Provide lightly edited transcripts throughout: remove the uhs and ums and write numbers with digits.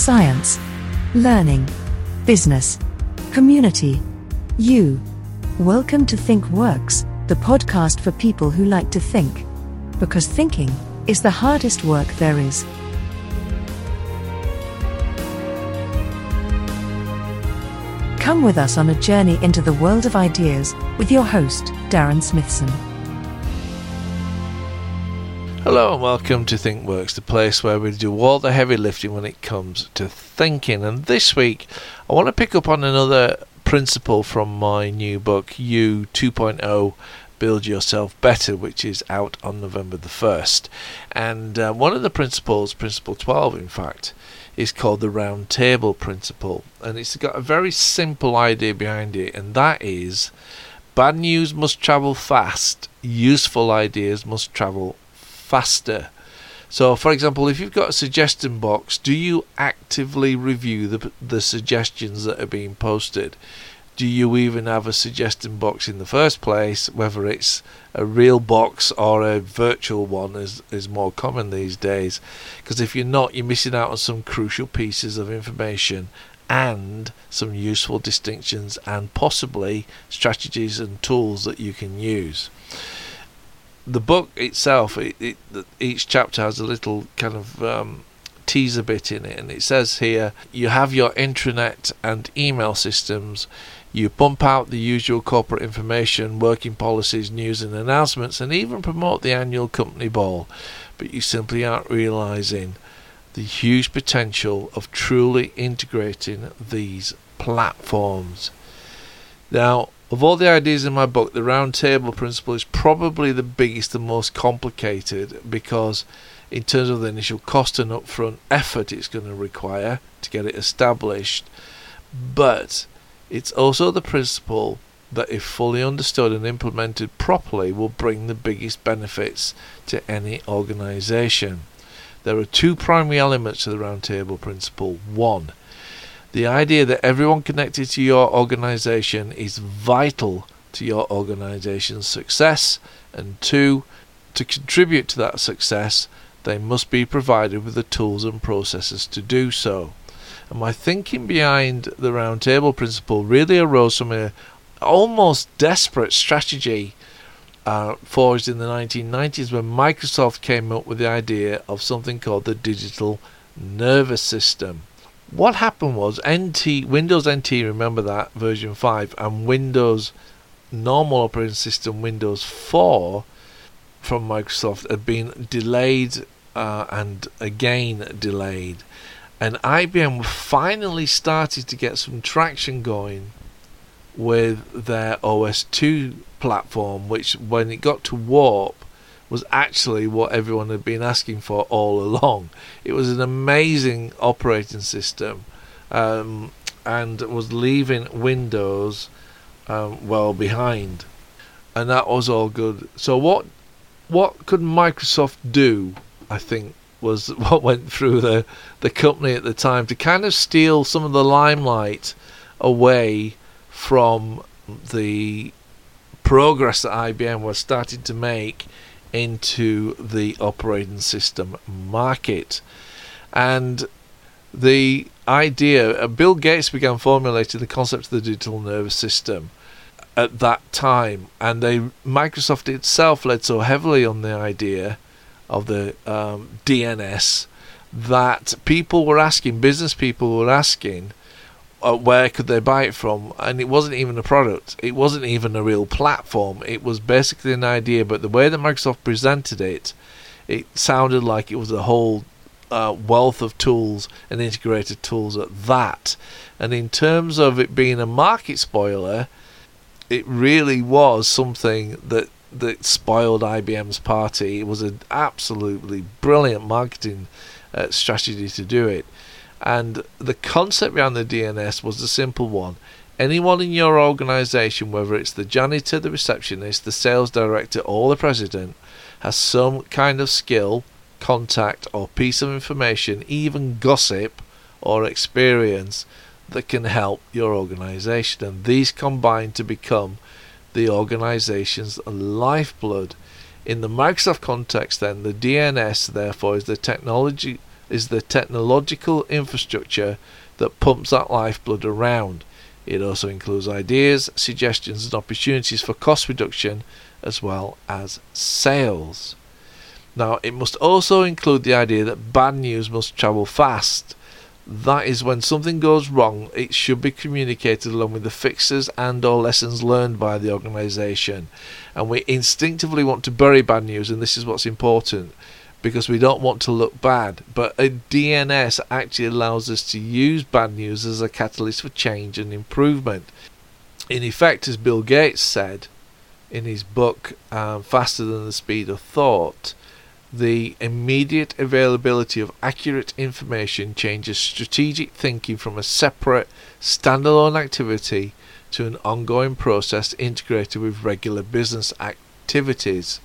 science, learning, business, community, you. Welcome to ThinkWorks, the podcast for people who like to think. Because thinking is the hardest work there is. Come with us on a journey into the world of ideas with your host, Darren Smithson. Hello and welcome to ThinkWorks, the place where we do all the heavy lifting when it comes to thinking. And this week, I want to pick up on another principle from my new book, You 2.0, Build Yourself Better, which is out on November the 1st. And one of the principles, Principle 12 in fact, is called the Round Table Principle. And it's got a very simple idea behind it, and that is bad news must travel fast, useful ideas must travel faster. So, for example, if you've got a suggestion box, do you actively review the suggestions that are being posted? Do you even have a suggestion box in the first place, whether it's a real box or a virtual one is more common these days? Because if you're not, you're missing out on some crucial pieces of information and some useful distinctions and possibly strategies and tools that you can use. The book itself, each chapter has a little kind of teaser bit in it, and it says here, you have your intranet and email systems. You pump out the usual corporate information, working policies, news and announcements, and even promote the annual company ball. But you simply aren't realising the huge potential of truly integrating these platforms. Now, of all the ideas in my book, the round table principle is probably the biggest and most complicated, because in terms of the initial cost and upfront effort it's going to require to get it established. But it's also the principle that, if fully understood and implemented properly, will bring the biggest benefits to any organisation. There are two primary elements to the round table principle. One, the idea that everyone connected to your organisation is vital to your organisation's success. And two, to contribute to that success, they must be provided with the tools and processes to do so. And my thinking behind the round table principle really arose from an almost desperate strategy forged in the 1990s when Microsoft came up with the idea of something called the digital nervous system. What happened was Windows NT, remember that, version 5, and Windows normal operating system, Windows 4 from Microsoft, had been delayed and again delayed. And IBM finally started to get some traction going with their OS2 platform, which, when it got to warp, was actually what everyone had been asking for all along. It was an amazing operating system, and was leaving Windows well behind, and that was all good. So what could Microsoft do, I think, was what went through the company at the time to kind of steal some of the limelight away from the progress that IBM was starting to make into the operating system market. And the idea, Bill Gates began formulating the concept of the digital nervous system at that time, and Microsoft itself led so heavily on the idea of the DNS that business people were asking where could they buy it from, and it wasn't even a product, it wasn't even a real platform, it was basically an idea. But the way that Microsoft presented it sounded like it was a whole wealth of tools and integrated tools at that. And in terms of it being a market spoiler, it really was something that spoiled IBM's party. It was an absolutely brilliant marketing strategy to do it. And the concept behind the DNS was a simple one. Anyone in your organisation, whether it's the janitor, the receptionist, the sales director or the president, has some kind of skill, contact or piece of information, even gossip or experience, that can help your organisation. And these combine to become the organisation's lifeblood. In the Microsoft context then, the DNS therefore is the technology is the technological infrastructure that pumps that lifeblood around. It also includes ideas, suggestions and opportunities for cost reduction as well as sales. Now, it must also include the idea that bad news must travel fast. That is, when something goes wrong, it should be communicated along with the fixes and or lessons learned by the organisation. And we instinctively want to bury bad news, and this is what's important, because we don't want to look bad. But a DNS actually allows us to use bad news as a catalyst for change and improvement. In effect, as Bill Gates said in his book Faster Than the Speed of Thought, the immediate availability of accurate information changes strategic thinking from a separate, standalone activity to an ongoing process integrated with regular business activities.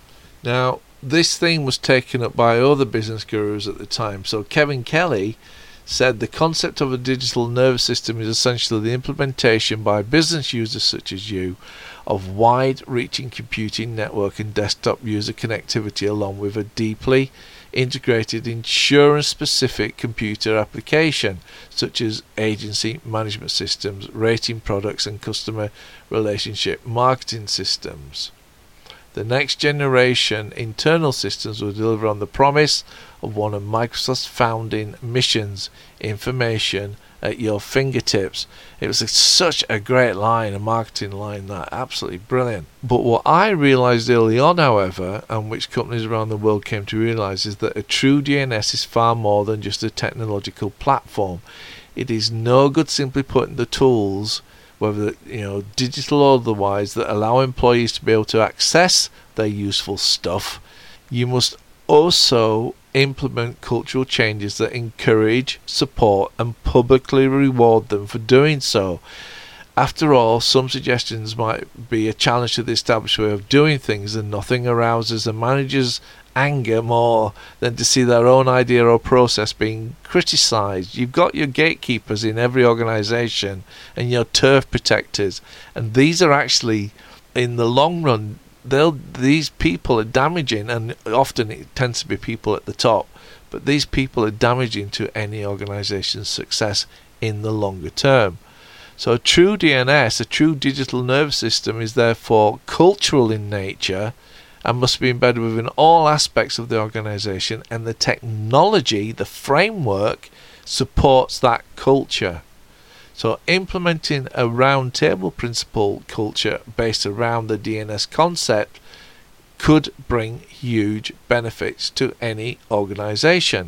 Now, this theme was taken up by other business gurus at the time. So Kevin Kelly said the concept of a digital nervous system is essentially the implementation by business users such as you of wide-reaching computing network and desktop user connectivity, along with a deeply integrated insurance-specific computer application such as agency management systems, rating products and customer relationship marketing systems. The next generation internal systems will deliver on the promise of one of Microsoft's founding missions, information at your fingertips. It was such a great line, a marketing line, that absolutely brilliant. But what I realized early on, however, and which companies around the world came to realize, is that a true DNS is far more than just a technological platform. It is no good simply putting the tools, whether digital or otherwise, that allow employees to be able to access their useful stuff. You must also implement cultural changes that encourage, support and publicly reward them for doing so. After all, some suggestions might be a challenge to the established way of doing things, and nothing arouses a manager's anger more than to see their own idea or process being criticised. You've got your gatekeepers in every organisation and your turf protectors, and these are actually, in the long run, these people are damaging, and often it tends to be people at the top, but these people are damaging to any organisation's success in the longer term. So a true DNS, a true digital nervous system, is therefore cultural in nature and must be embedded within all aspects of the organisation, and the technology, the framework, supports that culture. So implementing a round table principle culture based around the DNS concept could bring huge benefits to any organisation.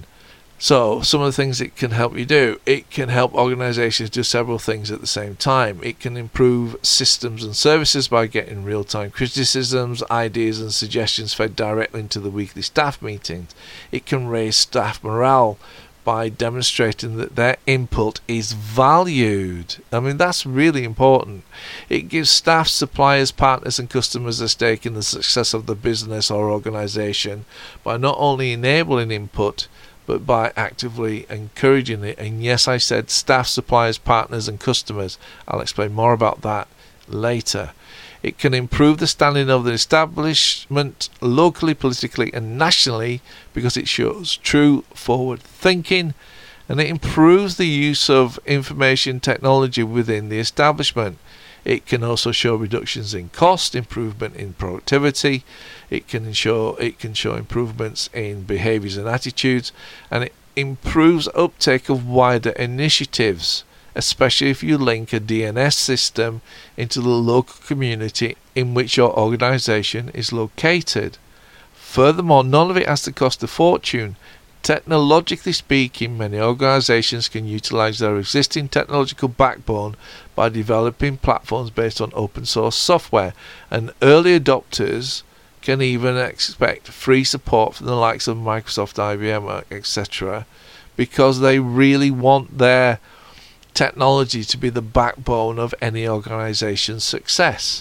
So some of the things it can help you do: it can help organisations do several things at the same time. It can improve systems and services by getting real-time criticisms, ideas and suggestions fed directly into the weekly staff meetings. It can raise staff morale by demonstrating that their input is valued. I mean, that's really important. It gives staff, suppliers, partners and customers a stake in the success of the business or organisation by not only enabling input, but by actively encouraging it. And yes, I said staff, suppliers, partners and customers. I'll explain more about that later. It can improve the standing of the establishment locally, politically and nationally, because it shows true forward thinking, and it improves the use of information technology within the establishment. It can also show reductions in cost, improvement in productivity. It can show improvements in behaviours and attitudes, and it improves uptake of wider initiatives, especially if you link a DNS system into the local community in which your organisation is located. Furthermore, none of it has to cost a fortune. Technologically speaking, many organisations can utilise their existing technological backbone by developing platforms based on open source software, and early adopters can even expect free support from the likes of Microsoft, IBM, etc., because they really want their technology to be the backbone of any organisation's success.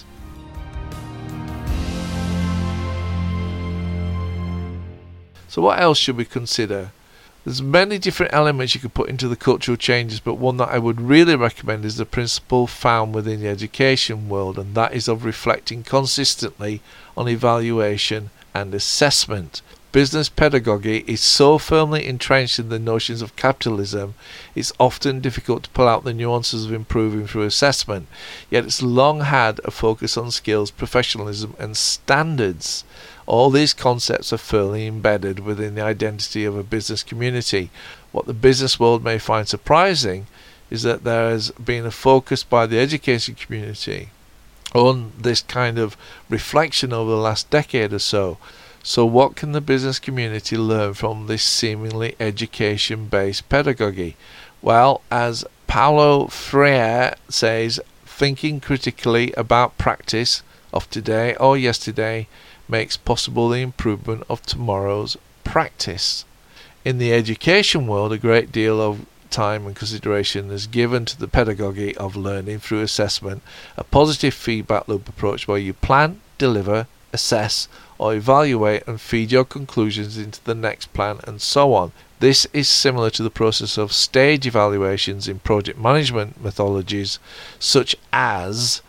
So what else should we consider? There's many different elements you could put into the cultural changes, but one that I would really recommend is the principle found within the education world, and that is of reflecting consistently on evaluation and assessment. Business pedagogy is so firmly entrenched in the notions of capitalism, it's often difficult to pull out the nuances of improving through assessment, yet it's long had a focus on skills, professionalism and standards. All these concepts are firmly embedded within the identity of a business community. What the business world may find surprising is that there has been a focus by the education community on this kind of reflection over the last decade or so. So what can the business community learn from this seemingly education-based pedagogy? Well, as Paulo Freire says, thinking critically about practice of today or yesterday makes possible the improvement of tomorrow's practice. In the education world, a great deal of time and consideration is given to the pedagogy of learning through assessment, a positive feedback loop approach where you plan, deliver, assess or evaluate and feed your conclusions into the next plan and so on. This is similar to the process of stage evaluations in project management methodologies such as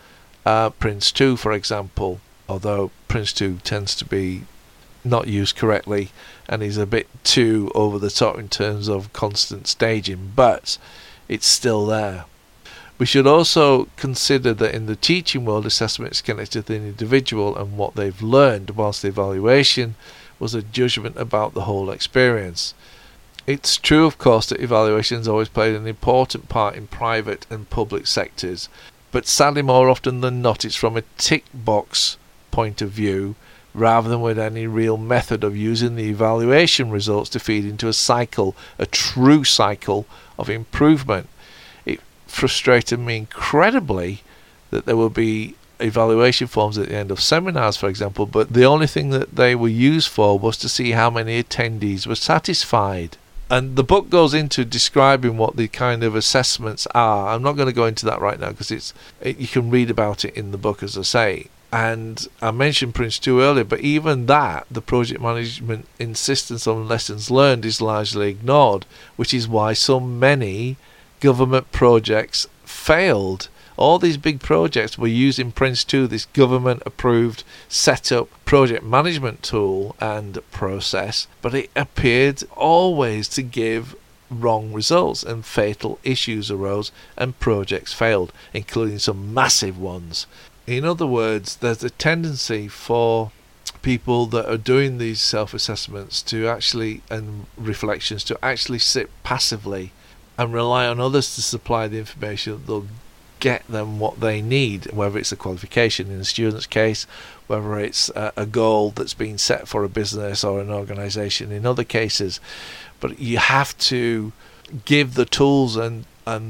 PRINCE2, for example, although PRINCE2 tends to be not used correctly and is a bit too over the top in terms of constant staging, but it's still there. We should also consider that in the teaching world, assessment is connected to the individual and what they've learned, whilst the evaluation was a judgment about the whole experience. It's true, of course, that evaluations always played an important part in private and public sectors, but sadly more often than not it's from a tick box point of view rather than with any real method of using the evaluation results to feed into a cycle, a true cycle of improvement. It frustrated me incredibly that there would be evaluation forms at the end of seminars, for example, but the only thing that they were used for was to see how many attendees were satisfied. And the book goes into describing what the kind of assessments are. I'm not going to go into that right now because you can read about it in the book, as I say. And I mentioned PRINCE2 earlier, but even that, the project management insistence on lessons learned is largely ignored, which is why so many government projects failed. All these big projects were using PRINCE2, this government-approved set-up project management tool and process, but it appeared always to give wrong results and fatal issues arose and projects failed, including some massive ones. In other words, there's a tendency for people that are doing these self-assessments to actually, and reflections, to actually sit passively and rely on others to supply the information that they'll get them what they need, whether it's a qualification in a student's case, whether it's a goal that's been set for a business or an organization in other cases. But you have to give the tools and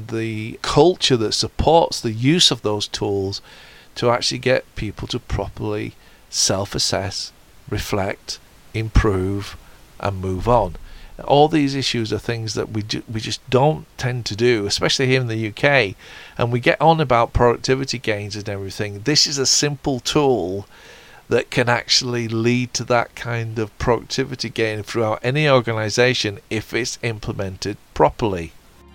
the culture that supports the use of those tools to actually get people to properly self-assess, reflect, improve and move on. All these issues are things that we just don't tend to do, especially here in the UK, and we get on about productivity gains and everything. This is a simple tool that can actually lead to that kind of productivity gain throughout any organisation if it's implemented properly.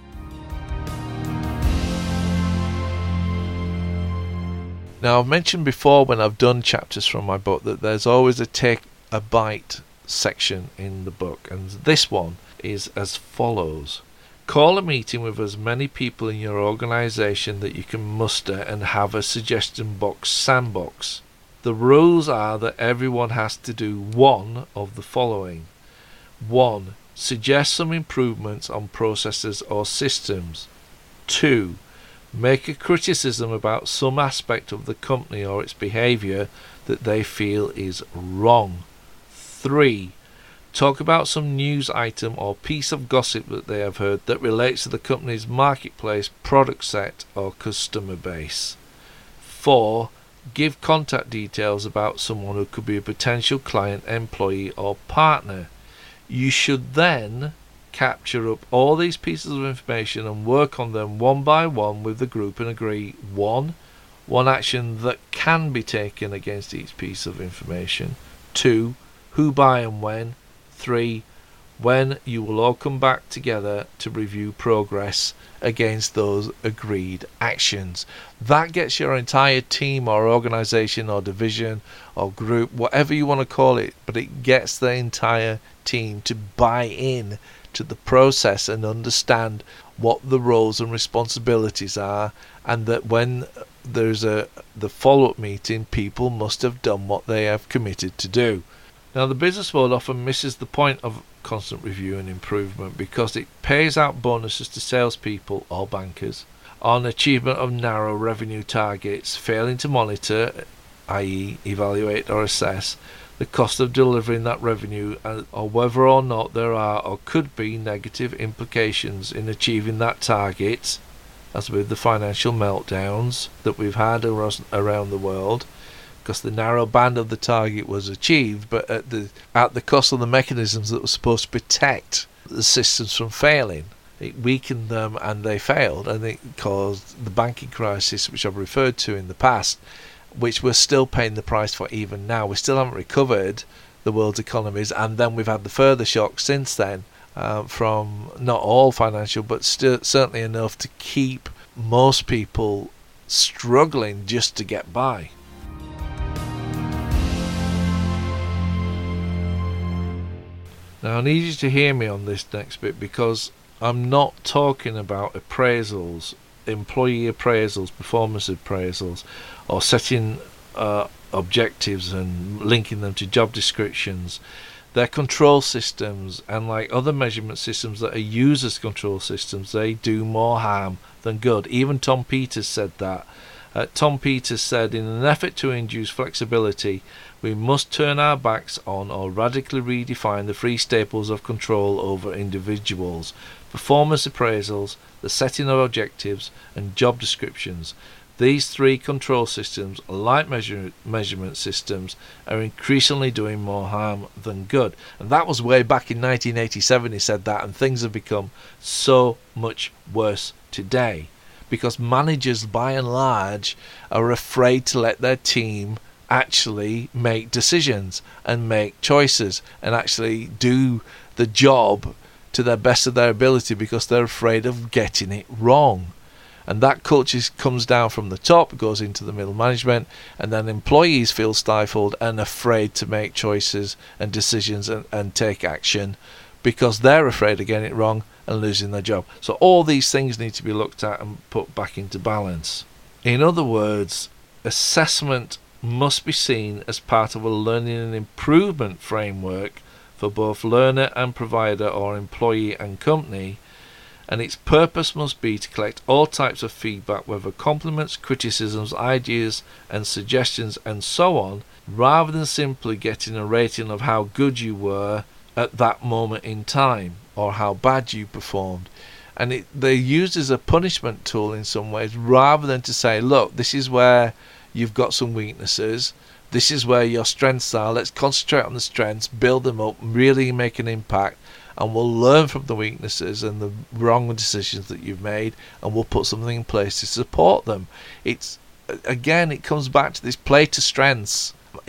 Now, I've mentioned before when I've done chapters from my book that there's always a take a bite section in the book, and this one is as follows. Call a meeting with as many people in your organisation that you can muster and have a suggestion box sandbox. The rules are that everyone has to do one of the following. 1. Suggest some improvements on processes or systems. 2. Make a criticism about some aspect of the company or its behaviour that they feel is wrong. 3. Talk about some news item or piece of gossip that they have heard that relates to the company's marketplace, product set or customer base. 4. Give contact details about someone who could be a potential client, employee or partner. You should then capture up all these pieces of information and work on them one by one with the group and agree 1. One action that can be taken against each piece of information. 2. Who, by and when. 3. when you will all come back together to review progress against those agreed actions. That gets your entire team or organisation or division or group, whatever you want to call it, but it gets the entire team to buy in to the process and understand what the roles and responsibilities are, and that when there's the follow-up meeting, people must have done what they have committed to do. Now, the business world often misses the point of constant review and improvement because it pays out bonuses to salespeople or bankers on achievement of narrow revenue targets, failing to monitor, i.e. evaluate or assess, the cost of delivering that revenue, or whether or not there are or could be negative implications in achieving that target, as with the financial meltdowns that we've had around the world, because the narrow band of the target was achieved, but at the cost of the mechanisms that were supposed to protect the systems from failing. It weakened them and they failed, and it caused the banking crisis, which I've referred to in the past, which we're still paying the price for even now. We still haven't recovered the world's economies, and then we've had the further shock since then from not all financial, but still certainly enough to keep most people struggling just to get by. Now I need you to hear me on this next bit, because I'm not talking about appraisals, employee appraisals, performance appraisals, or setting objectives and linking them to job descriptions. They're control systems, and like other measurement systems that are used as control systems, they do more harm than good. Even Tom Peters said that. Tom Peters said, in an effort to induce flexibility, we must turn our backs on or radically redefine the three staples of control over individuals: performance appraisals, the setting of objectives, and job descriptions. These three control systems, like measurement systems, are increasingly doing more harm than good. And that was way back in 1987 he said that, and things have become so much worse today, because managers by and large are afraid to let their team actually make decisions and make choices and actually do the job to the best of their ability, because they're afraid of getting it wrong. And that culture comes down from the top, goes into the middle management, and then employees feel stifled and afraid to make choices and decisions and take action, because they're afraid of getting it wrong and losing their job. So all these things need to be looked at and put back into balance. In other words, assessment must be seen as part of a learning and improvement framework for both learner and provider, or employee and company, and its purpose must be to collect all types of feedback, whether compliments, criticisms, ideas and suggestions and so on, rather than simply getting a rating of how good you were at that moment in time or how bad you performed. And they're used as a punishment tool in some ways, rather than to say, look, this is where you've got some weaknesses, this is where your strengths are, let's concentrate on the strengths, build them up, really make an impact, and we'll learn from the weaknesses and the wrong decisions that you've made, and we'll put something in place to support them. It's, again, it comes back to this play to strengths,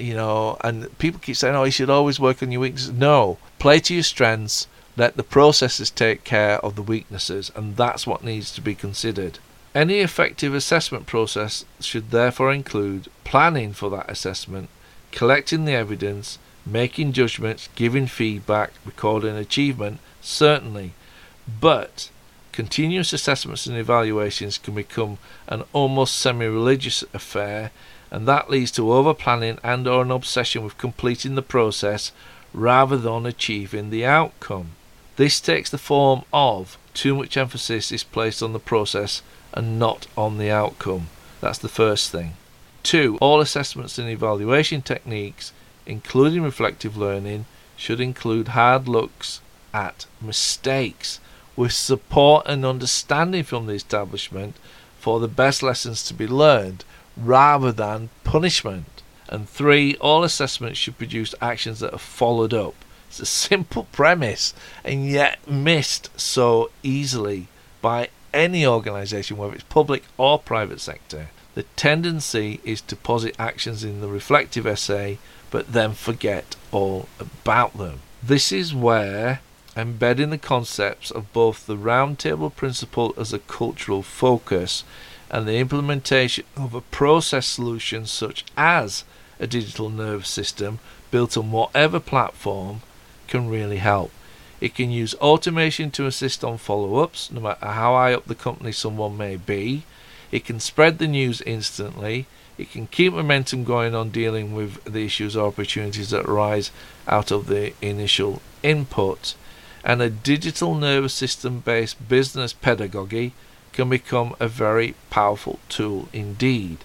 and people keep saying, you should always work on your weaknesses. No, play to your strengths, let the processes take care of the weaknesses, and that's what needs to be considered. Any effective assessment process should therefore include planning for that assessment, collecting the evidence, making judgments, giving feedback, recording achievement, certainly. But continuous assessments and evaluations can become an almost semi-religious affair, and that leads to over-planning and or an obsession with completing the process rather than achieving the outcome. This takes the form of too much emphasis is placed on the process and not on the outcome. That's the first thing. 2. All assessments and evaluation techniques, including reflective learning, should include hard looks at mistakes, with support and understanding from the establishment for the best lessons to be learned, rather than punishment. And 3. All assessments should produce actions that are followed up. It's a simple premise, and yet missed so easily by any organisation, whether it's public or private sector. The tendency is to posit actions in the reflective essay, but then forget all about them. This is where embedding the concepts of both the roundtable principle as a cultural focus and the implementation of a process solution such as a digital nervous system built on whatever platform can really help. It can use automation to assist on follow-ups, no matter how high up the company someone may be. It can spread the news instantly. It can keep momentum going on dealing with the issues or opportunities that arise out of the initial input. And a digital nervous system based business pedagogy can become a very powerful tool indeed.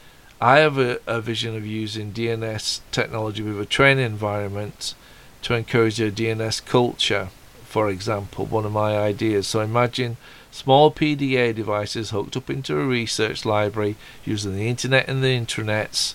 I have a vision of using DNS technology with a training environment to encourage a DNS culture, for example, one of my ideas. So imagine small PDA devices hooked up into a research library using the internet and the intranets,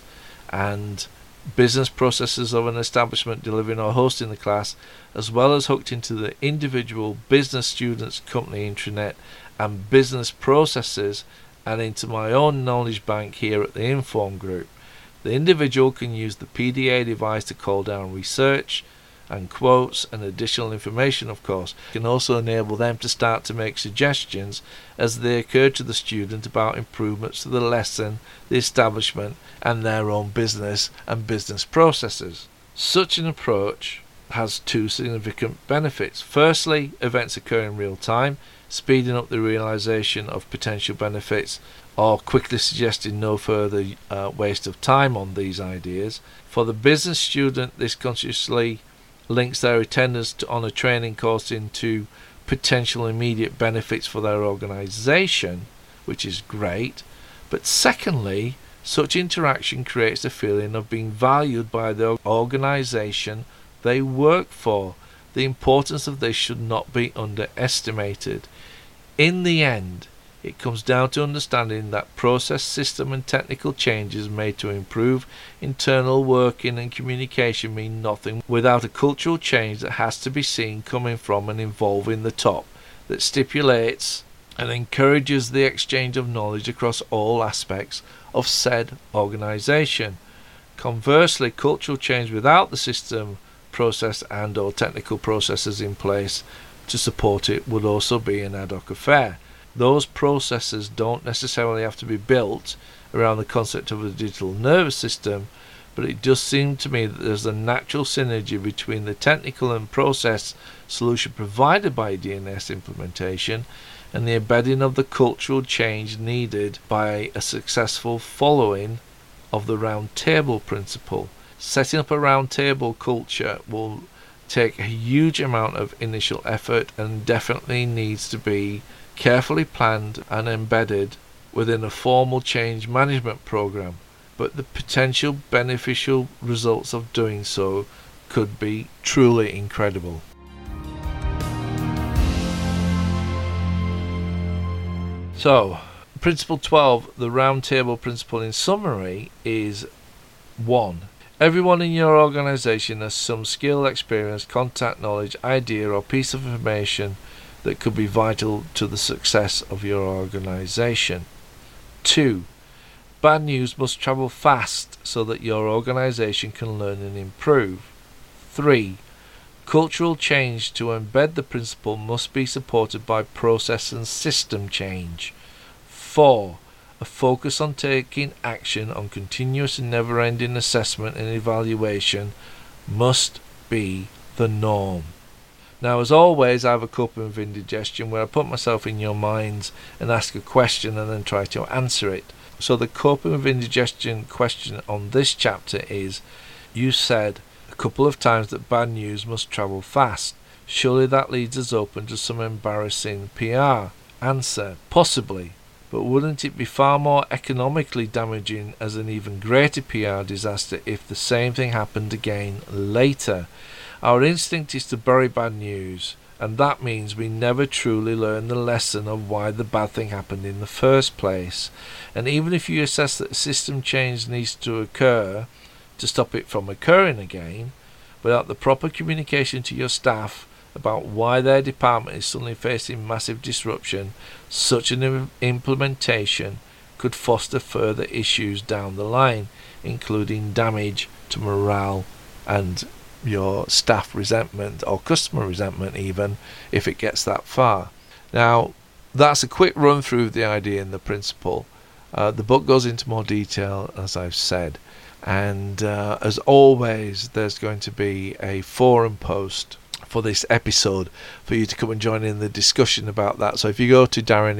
and business processes of an establishment delivering or hosting the class, as well as hooked into the individual business students' company intranet and business processes, and into my own knowledge bank here at the Inform Group. The individual can use the PDA device to call down research and quotes and additional information, of course. It can also enable them to start to make suggestions as they occur to the student about improvements to the lesson, the establishment, and their own business and business processes. Such an approach has two significant benefits. Firstly, events occur in real time, speeding up the realization of potential benefits or quickly suggesting no further waste of time on these ideas. For the business student, this consciously links their attendance on a training course into potential immediate benefits for their organization, which is great. But secondly, such interaction creates a feeling of being valued by the organization they work for. The importance of this should not be underestimated. In the end, it comes down to understanding that process, system and technical changes made to improve internal working and communication mean nothing without a cultural change that has to be seen coming from and involving the top, that stipulates and encourages the exchange of knowledge across all aspects of said organization. Conversely, cultural change without the system, process and or technical processes in place to support it would also be an ad hoc affair. Those processes don't necessarily have to be built around the concept of a digital nervous system, but it does seem to me that there's a natural synergy between the technical and process solution provided by DNS implementation and the embedding of the cultural change needed by a successful following of the round table principle. Setting up a round table culture will take a huge amount of initial effort and definitely needs to be carefully planned and embedded within a formal change management program, but the potential beneficial results of doing so could be truly incredible. So, Principle 12, the round table principle in summary, is 1. Everyone in your organization has some skill, experience, contact, knowledge, idea or piece of information that could be vital to the success of your organization. 2. Bad news must travel fast so that your organization can learn and improve. 3. Cultural change to embed the principle must be supported by process and system change. 4. A focus on taking action on continuous and never-ending assessment and evaluation must be the norm. Now, as always, I have a coping with indigestion where I put myself in your minds and ask a question and then try to answer it. So the coping with indigestion question on this chapter is, you said a couple of times that bad news must travel fast. Surely that leaves us open to some embarrassing PR. Answer, possibly. But wouldn't it be far more economically damaging as an even greater PR disaster if the same thing happened again later? Our instinct is to bury bad news, and that means we never truly learn the lesson of why the bad thing happened in the first place. And even if you assess that system change needs to occur to stop it from occurring again, without the proper communication to your staff about why their department is suddenly facing massive disruption, such an implementation could foster further issues down the line, including damage to morale and your staff resentment or customer resentment, even if it gets that far. Now, that's a quick run through of the idea and the principle. The book goes into more detail, as I've said, and as always, there's going to be a forum post for this episode for you to come and join in the discussion about that. So if you go to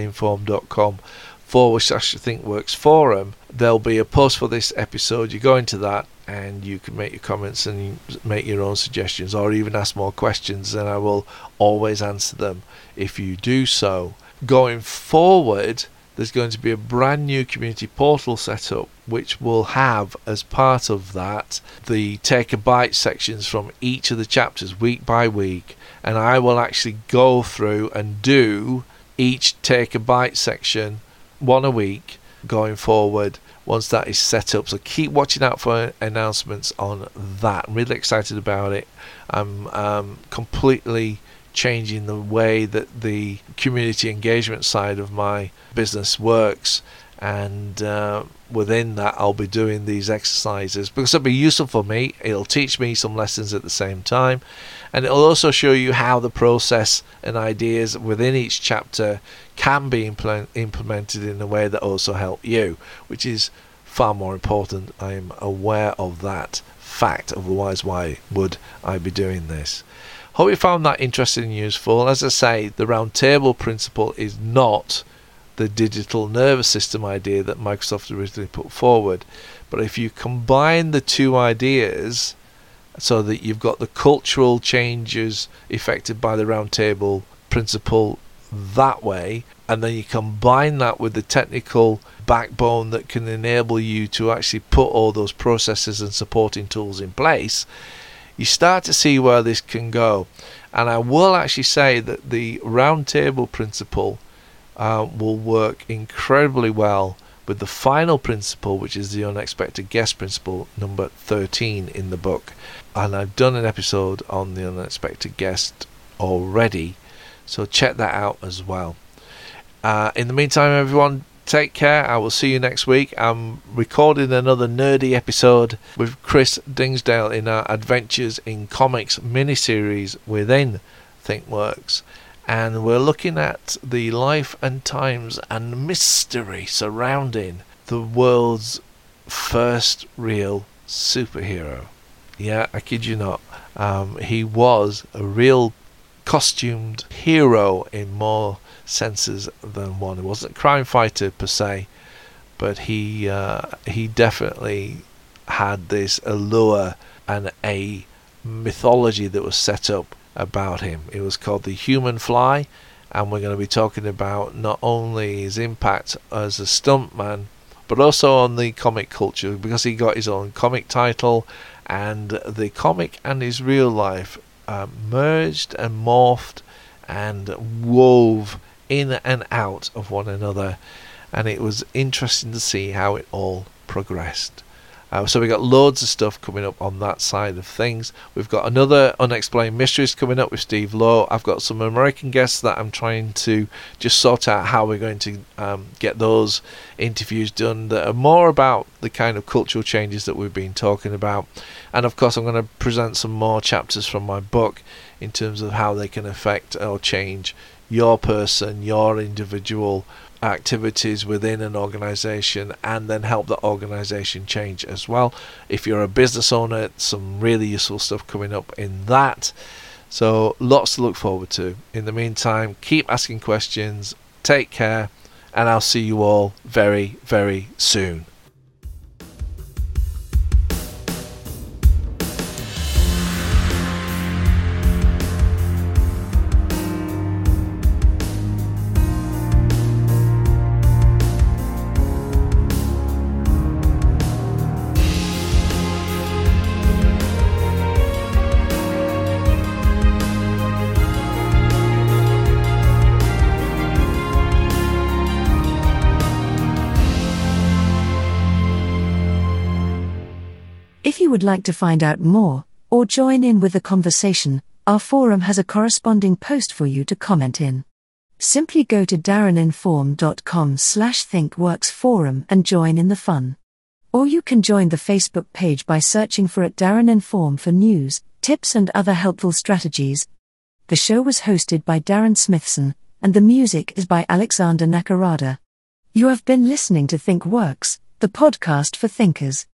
darreninform.com/ThinkWorks forum, there'll be a post for this episode. You go into that and you can make your comments and make your own suggestions, or even ask more questions, and I will always answer them if you do so. Going forward, there's going to be a brand new community portal set up, which will have, as part of that, the Take a Bite sections from each of the chapters week by week, and I will actually go through and do each Take a Bite section one a week going forward once that is set up. So keep watching out for announcements on that. I'm really excited about it. I'm completely changing the way that the community engagement side of my business works, and within that I'll be doing these exercises because it'll be useful for me. It'll teach me some lessons at the same time, and it'll also show you how the process and ideas within each chapter can be implemented in a way that also help you, which is far more important. I'm aware of that fact, otherwise why would I be doing this? Hope you found that interesting and useful. As I say, the round table principle is not the digital nervous system idea that Microsoft originally put forward, but if you combine the two ideas so that you've got the cultural changes effected by the round table principle that way, and then you combine that with the technical backbone that can enable you to actually put all those processes and supporting tools in place, you start to see where this can go. And I will actually say that the round table principle will work incredibly well with the final principle, which is the unexpected guest principle, number 13 in the book. And I've done an episode on the unexpected guest already, so check that out as well. In the meantime, everyone, take care. I will see you next week. I'm recording another nerdy episode with Chris Dingsdale in our Adventures in Comics miniseries within ThinkWorks, and we're looking at the life and times and mystery surrounding the world's first real superhero. Yeah, I kid you not. He was a real costumed hero in more senses than one. He wasn't a crime fighter per se, but he definitely had this allure and a mythology that was set up about him. It was called the Human Fly, and we're going to be talking about not only his impact as a stuntman, but also on the comic culture, because he got his own comic title, and the comic and his real life merged and morphed and wove in and out of one another, and it was interesting to see how it all progressed. So we got loads of stuff coming up on that side of things. We've got another Unexplained Mysteries coming up with Steve Lowe. I've got some American guests that I'm trying to just sort out how we're going to get those interviews done that are more about the kind of cultural changes that we've been talking about. And of course I'm going to present some more chapters from my book in terms of how they can affect or change your person, your individual activities within an organization, and then help the organization change as well. If you're a business owner, some really useful stuff coming up in that. So lots to look forward to. In the meantime, keep asking questions, take care, and I'll see you all very, very soon. If you would like to find out more, or join in with the conversation, our forum has a corresponding post for you to comment in. Simply go to darreninform.com/ThinkWorks forum and join in the fun. Or you can join the Facebook page by searching for @DarrenInform for news, tips and other helpful strategies. The show was hosted by Darren Smithson, and the music is by Alexander Nakarada. You have been listening to ThinkWorks, the podcast for thinkers.